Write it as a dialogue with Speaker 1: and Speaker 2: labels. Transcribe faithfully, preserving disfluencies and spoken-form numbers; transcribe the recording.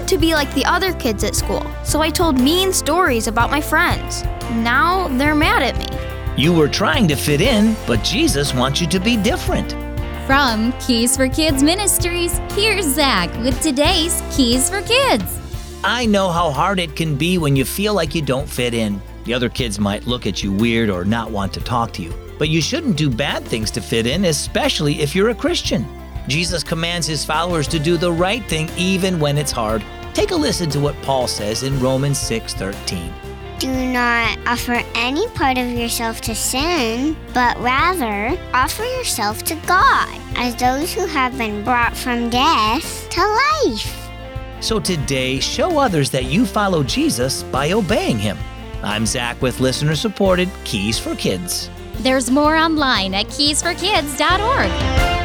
Speaker 1: wanted to be like the other kids at school, so I told mean stories about my friends. Now they're mad at me.
Speaker 2: You were trying to fit in, but Jesus wants you to be different.
Speaker 3: From Keys for Kids Ministries, here's Zach with today's Keys for Kids.
Speaker 2: I know how hard it can be when you feel like you don't fit in. The other kids might look at you weird or not want to talk to you. But you shouldn't do bad things to fit in, especially if you're a Christian. Jesus commands his followers to do the right thing even when it's hard. Take a listen to what Paul says in Romans six thirteen.
Speaker 4: Do not offer any part of yourself to sin, but rather offer yourself to God, as those who have been brought from death to life.
Speaker 2: So today, show others that you follow Jesus by obeying him. I'm Zach with listener-supported Keys for Kids.
Speaker 3: There's more online at keys for kids dot org.